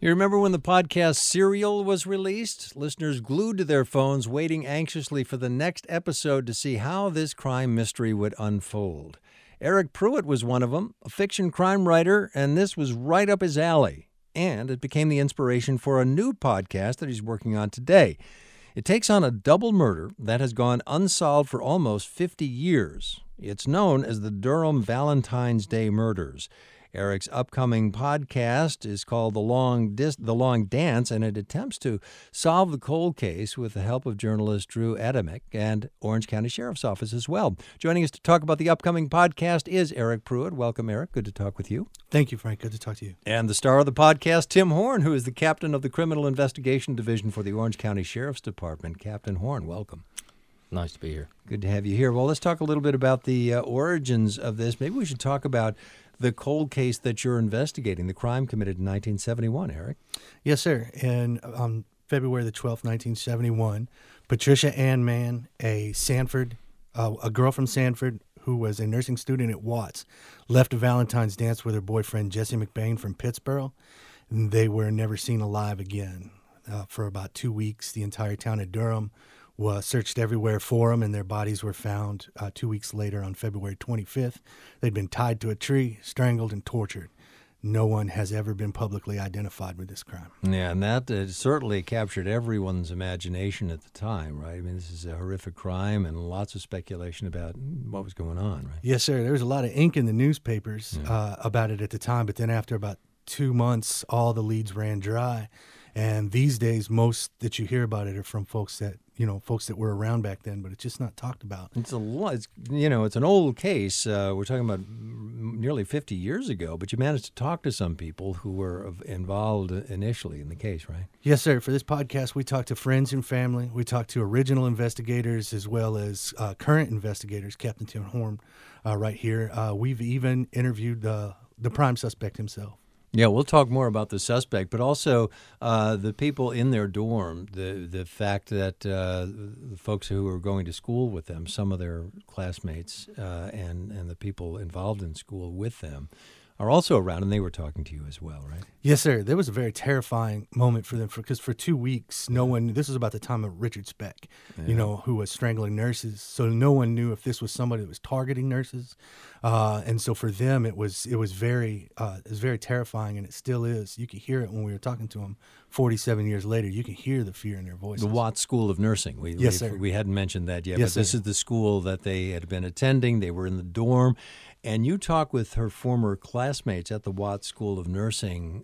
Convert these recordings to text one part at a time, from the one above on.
You remember when the podcast Serial was released? Listeners glued to their phones, waiting anxiously for the next episode to see how this crime mystery would unfold. Eric Pruitt was one of them, a fiction crime writer, and this was right up his alley. And it became the inspiration for a new podcast that he's working on today. It takes on a double murder that has gone unsolved for almost 50 years. It's known as the Durham Valentine's Day Murders. Eric's upcoming podcast is called The Long Dance, and it attempts to solve the cold case with the help of journalist Drew Adamick and Orange County Sheriff's Office as well. Joining us to talk about the upcoming podcast is Eric Pruitt. Welcome, Eric. Good to talk with you. Thank you, Frank. Good to talk to you. And the star of the podcast, Tim Horn, who is the captain of the Criminal Investigation Division for the Orange County Sheriff's Department. Captain Horn, welcome. Nice to be here. Good to have you here. Well, let's talk a little bit about the origins of this. Maybe we should talk about the cold case that you're investigating, the crime committed in 1971, Eric. Yes, sir. And on February the 12th, 1971, Patricia Ann Mann, a girl from Sanford who was a nursing student at Watts, left a Valentine's dance with her boyfriend, Jesse McBain from Pittsburgh, and they were never seen alive again. For about 2 weeks, the entire town of Durham was searched everywhere for them, and their bodies were found 2 weeks later on February 25th. They'd been tied to a tree, strangled, and tortured. No one has ever been publicly identified with this crime. Yeah, and that certainly captured everyone's imagination at the time, right? I mean, this is a horrific crime and lots of speculation about what was going on, right? Yes, sir. There was a lot of ink in the newspapers about it at the time, but then after about 2 months, all the leads ran dry. And these days, most that you hear about it are from folks that were around back then, but it's just not talked about. It's an old case. We're talking about nearly 50 years ago, but you managed to talk to some people who were involved initially in the case, right? Yes, sir. For this podcast, we talked to friends and family. We talked to original investigators as well as current investigators, Captain Tim Horn, right here. We've even interviewed the prime suspect himself. Yeah, we'll talk more about the suspect, but also the people in their dorm, the fact that the folks who were going to school with them, some of their classmates and the people involved in school with them are also around, and they were talking to you as well, right? Yes, sir. There was a very terrifying moment for them because for 2 weeks, no one, this was about the time of Richard Speck, who was strangling nurses. So no one knew if this was somebody that was targeting nurses. And so for them, it was very terrifying, and it still is. You could hear it when we were talking to them 47 years later. You can hear the fear in their voices. The Watts School of Nursing. Yes, sir. We hadn't mentioned that yet, yes, but this is the school that they had been attending. They were in the dorm. And you talk with her former classmates at the Watts School of Nursing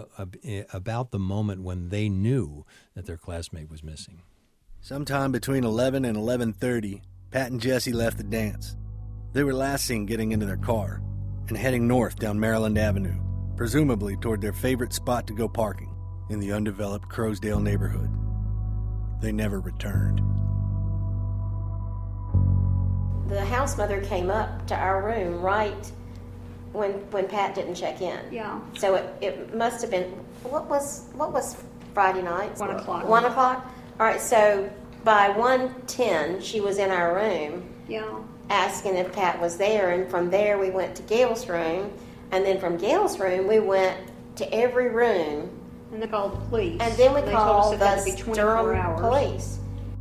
about the moment when they knew that their classmate was missing. Sometime between 11 and 11:30, Pat and Jesse left the dance. They were last seen getting into their car and heading north down Maryland Avenue, presumably toward their favorite spot to go parking in the undeveloped Crowsdale neighborhood. They never returned. The house mother came up to our room right when Pat didn't check in. Yeah. So it must have been, what was Friday night? 1 o'clock. 1 o'clock? All right, so by 1:10, she was in our room. Yeah. Asking if Pat was there, and from there we went to Gail's room, and then from Gail's room we went to every room. And they called the police. And then we they called told us it had to be the 24 Durham hours. police.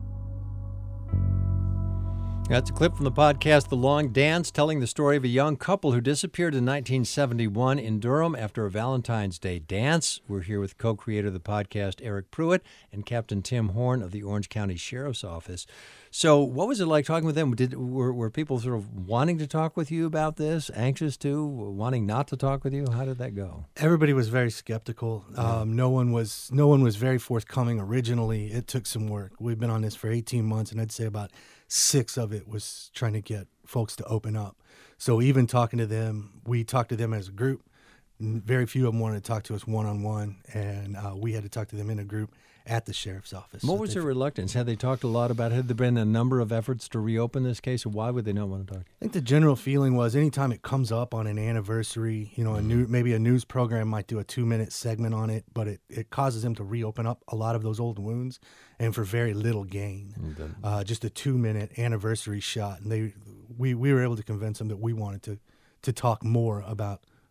That's a clip from the podcast The Long Dance, telling the story of a young couple who disappeared in 1971 in Durham after a Valentine's Day dance. We're here with co-creator of the podcast, Eric Pruitt, and Captain Tim Horn of the Orange County Sheriff's Office. So what was it like talking with them? Were people sort of wanting to talk with you about this, anxious to, wanting not to talk with you? How did that go? Everybody was very skeptical. No one was very forthcoming originally. It took some work. We've been on this for 18 months, and I'd say about 6 of it was trying to get folks to open up. So even talking to them, we talked to them as a group. Very few of them wanted to talk to us one-on-one, and we had to talk to them in a group at the sheriff's office. What was their reluctance? Had they talked a lot about it? Had there been a number of efforts to reopen this case, or why would they not want to talk? I think the general feeling was anytime it comes up on an anniversary, maybe a news program might do a 2-minute segment on it, but it causes them to reopen up a lot of those old wounds, and for very little gain. Just a 2-minute anniversary shot, and we were able to convince them that we wanted to talk more about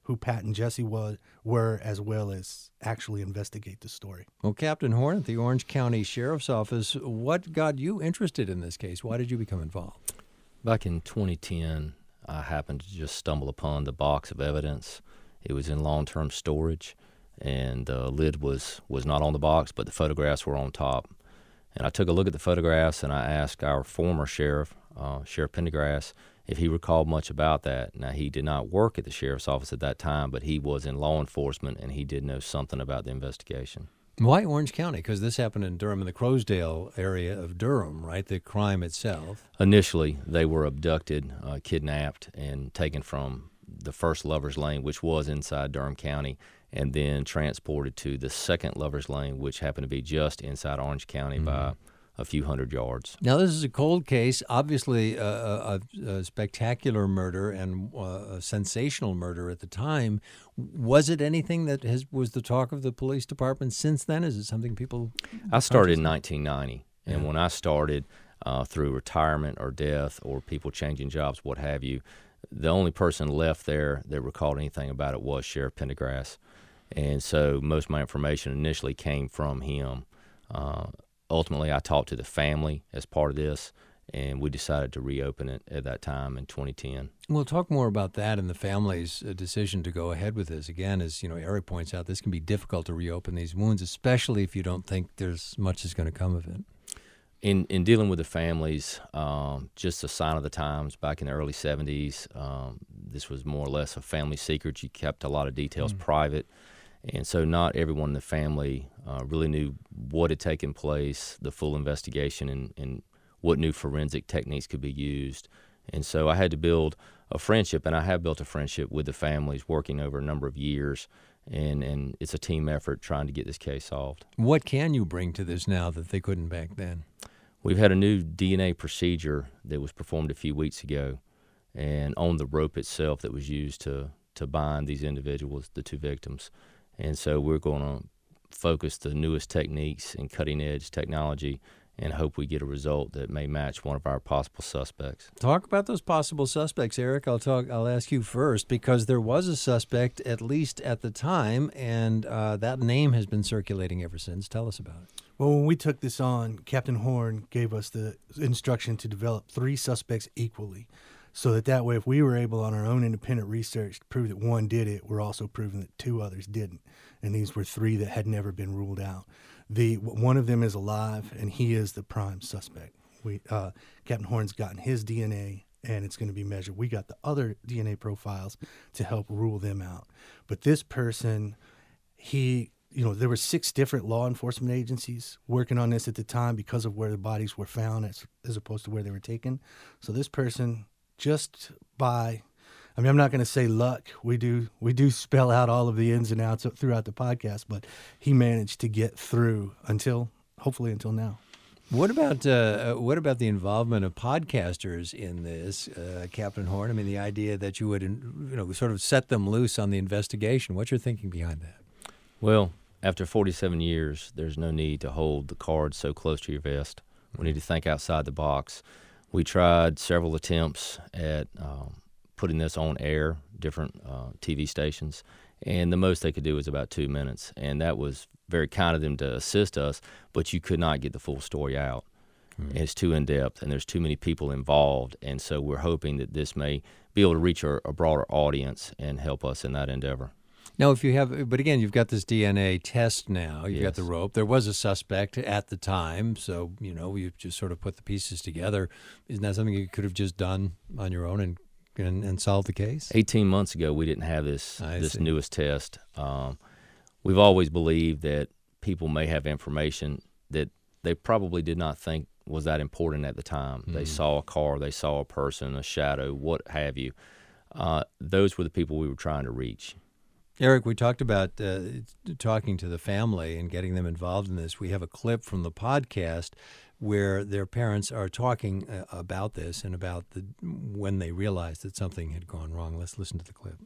who Pat and Jesse were, as well as actually investigate the story. Well, Captain Horn at the Orange County Sheriff's Office, what got you interested in this case? Why did you become involved? Back in 2010, I happened to just stumble upon the box of evidence. It was in long-term storage, and the lid was not on the box, but the photographs were on top. And I took a look at the photographs, and I asked our former sheriff, Sheriff Pendergrass, if he recalled much about that. Now, he did not work at the sheriff's office at that time, but he was in law enforcement, and he did know something about the investigation. Why Orange County? Because this happened in Durham, in the Crosdale area of Durham, right? The crime itself. Initially, they were abducted, kidnapped, and taken from the first Lover's Lane, which was inside Durham County, and then transported to the second Lover's Lane, which happened to be just inside Orange County by a few hundred yards. Now, this is a cold case, obviously a spectacular murder and a sensational murder at the time. Was it anything that was the talk of the police department since then? Is it something people... I started in 1990, and when I started, through retirement or death or people changing jobs, what have you, the only person left there that recalled anything about it was Sheriff Pendergrass. And so most of my information initially came from him. Ultimately, I talked to the family as part of this, and we decided to reopen it at that time in 2010. We'll talk more about that and the family's decision to go ahead with this. Again, as Eric points out, this can be difficult to reopen these wounds, especially if you don't think there's much that's going to come of it. In dealing with the families, just a sign of the times. Back in the early 70s, this was more or less a family secret. You kept a lot of details private. And so not everyone in the family really knew what had taken place, the full investigation, and what new forensic techniques could be used. And so I had to build a friendship, and I have built a friendship with the families working over a number of years. And it's a team effort trying to get this case solved. What can you bring to this now that they couldn't back then? We've had a new DNA procedure that was performed a few weeks ago, and on the rope itself that was used to bind these individuals, the two victims. And so we're going to focus the newest techniques and cutting-edge technology and hope we get a result that may match one of our possible suspects. Talk about those possible suspects, Eric. I'll ask you first, because there was a suspect, at least at the time, and that name has been circulating ever since. Tell us about it. Well, when we took this on, Captain Horn gave us the instruction to develop 3 suspects equally, so that way if we were able on our own independent research to prove that one did it, we're also proving that 2 others didn't. And these were 3 that had never been ruled out. One of them is alive, and he is the prime suspect. Captain Horn's gotten his DNA, and it's going to be measured. We got the other DNA profiles to help rule them out. But this person, there were 6 different law enforcement agencies working on this at the time because of where the bodies were found as opposed to where they were taken. So this person, just by, I'm not going to say luck. We do spell out all of the ins and outs throughout the podcast, but he managed to get through hopefully until now. What about the involvement of podcasters in this, Captain Horn? I mean, the idea that you would, sort of set them loose on the investigation. What's your thinking behind that? Well, after 47 years, there's no need to hold the cards so close to your vest. We need to think outside the box. We tried several attempts at putting this on air, different TV stations, and the most they could do was about 2 minutes. And that was very kind of them to assist us, but you could not get the full story out. It's too in-depth, and there's too many people involved. And so we're hoping that this may be able to reach a broader audience and help us in that endeavor. Now, but again, you've got this DNA test now. You've got the rope. There was a suspect at the time, so, you've just sort of put the pieces together. Isn't that something you could have just done on your own and solved the case? 18 months ago, we didn't have this newest test. We've always believed that people may have information that they probably did not think was that important at the time. They saw a car, they saw a person, a shadow, what have you. Those were the people we were trying to reach. Eric, we talked about talking to the family and getting them involved in this. We have a clip from the podcast where their parents are talking about this and about when they realized that something had gone wrong. Let's listen to the clip.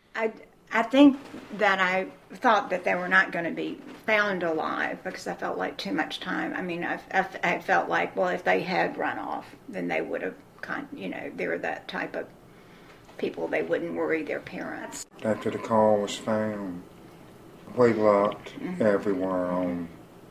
I think that I thought that they were not going to be found alive because I felt like too much time. I mean, I felt like, well, if they had run off, then they would have, they were that type of people, they wouldn't worry their parents. After the car was found, we looked everywhere on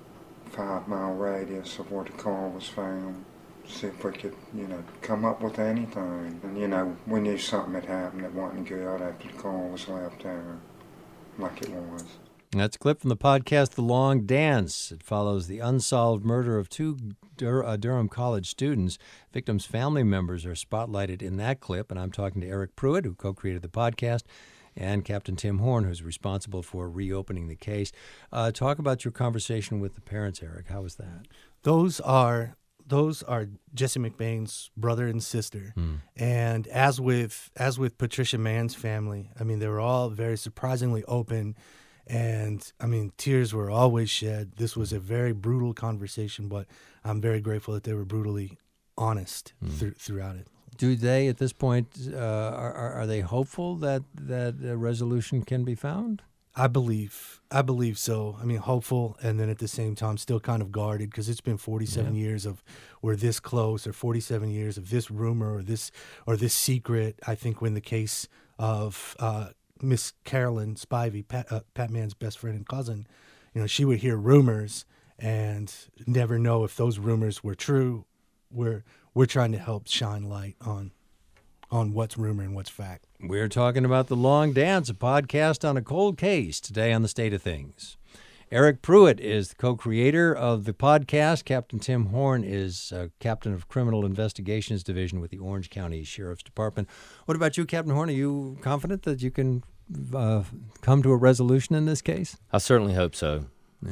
5-mile radius of where the car was found, see if we could, come up with anything. And, we knew something had happened that wasn't good after the car was left there, like it was. That's a clip from the podcast The Long Dance. It follows the unsolved murder of two Durham College students. Victims' family members are spotlighted in that clip, and I'm talking to Eric Pruitt, who co-created the podcast, and Captain Tim Horn, who's responsible for reopening the case. Talk about your conversation with the parents, Eric. How was that? Those are Jesse McBain's brother and sister. And as with Patricia Mann's family, I mean, they were all very surprisingly open. And, I mean, tears were always shed. This was a very brutal conversation, but I'm very grateful that they were brutally honest throughout it. Do they, at this point, are they hopeful that a resolution can be found? I believe so. I mean, hopeful, and then at the same time, still kind of guarded, because it's been 47 years of we're this close, or 47 years of this rumor or this secret. I think when the case of Miss Carolyn Spivey, Pat Mann's best friend and cousin, she would hear rumors and never know if those rumors were true. We're trying to help shine light on what's rumor and what's fact. We're talking about The Long Dance, a podcast on a cold case today on The State of Things. Eric Pruitt is the co-creator of the podcast. Captain Tim Horn is captain of Criminal Investigations Division with the Orange County Sheriff's Department. What about you, Captain Horn? Are you confident that you can come to a resolution in this case? I certainly hope so.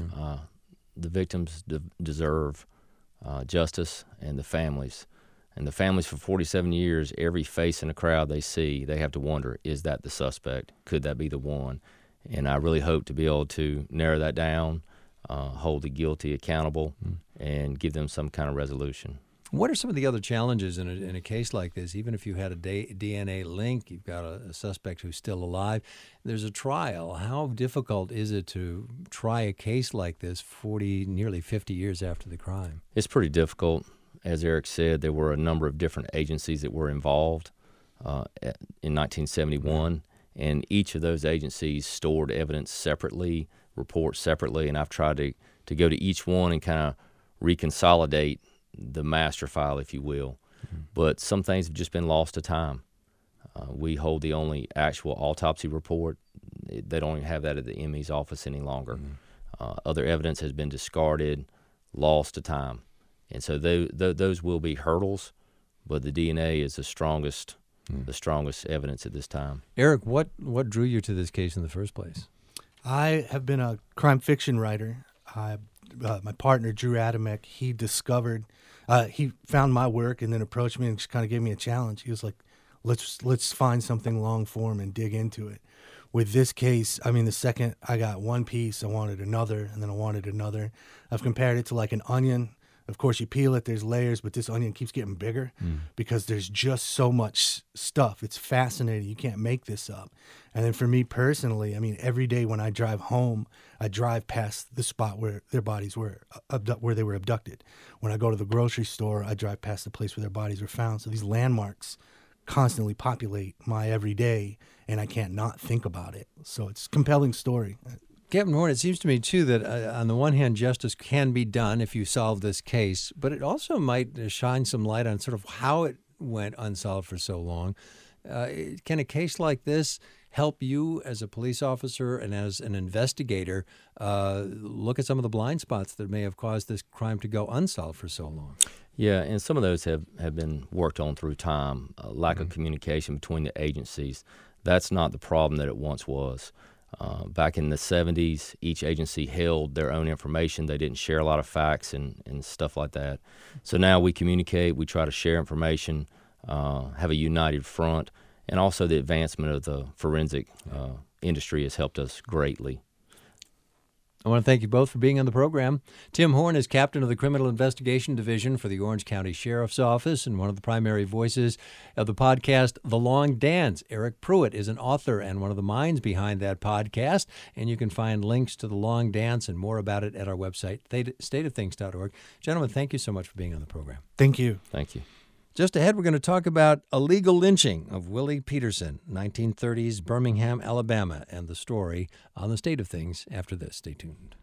The victims deserve justice, and the families. And the families for 47 years, every face in a crowd they see, they have to wonder, is that the suspect? Could that be the one? And I really hope to be able to narrow that down, hold the guilty accountable, and give them some kind of resolution. What are some of the other challenges in a case like this? Even if you had a DNA link, you've got a suspect who's still alive, there's a trial. How difficult is it to try a case like this nearly 50 years after the crime? It's pretty difficult. As Eric said, there were a number of different agencies that were involved in 1971, and each of those agencies stored evidence separately, reports separately, and I've tried to go to each one and kind of reconsolidate the master file, if you will. But some things have just been lost to time. We hold the only actual autopsy report. They don't even have that at the ME's office any longer. Other evidence has been discarded, lost to time. And so those will be hurdles, but the DNA is the strongest evidence at this time. Eric, what drew you to this case in the first place? I have been a crime fiction writer. My partner, Drew Adamek, he found my work and then approached me and just kind of gave me a challenge. He was like, let's find something long form and dig into it. With this case, I mean, the second I got one piece, I wanted another, and then I wanted another. I've compared it to like an onion. Of course, you peel it, there's layers, but this onion keeps getting bigger because there's just so much stuff. It's fascinating. You can't make this up. And then for me personally, I mean, every day when I drive home, I drive past the spot where their bodies were, where they were abducted. When I go to the grocery store, I drive past the place where their bodies were found. So these landmarks constantly populate my everyday, and I can't not think about it. So it's a compelling story. Captain Horn, it seems to me, too, that on the one hand, justice can be done if you solve this case, but it also might shine some light on sort of how it went unsolved for so long. Can a case like this help you as a police officer and as an investigator look at some of the blind spots that may have caused this crime to go unsolved for so long? Yeah, and some of those have been worked on through time. Lack of communication between the agencies. That's not the problem that it once was. Back in the 70s, each agency held their own information. They didn't share a lot of facts and stuff like that. So now we communicate, we try to share information, have a united front, and also the advancement of the forensic industry has helped us greatly. I want to thank you both for being on the program. Tim Horn is captain of the Criminal Investigation Division for the Orange County Sheriff's Office and one of the primary voices of the podcast The Long Dance. Eric Pruitt is an author and one of the minds behind that podcast, and you can find links to The Long Dance and more about it at our website, stateofthings.org. Gentlemen, thank you so much for being on the program. Thank you. Thank you. Just ahead, we're going to talk about illegal lynching of Willie Peterson, 1930s Birmingham, Alabama, and the story on the state of things after this. Stay tuned.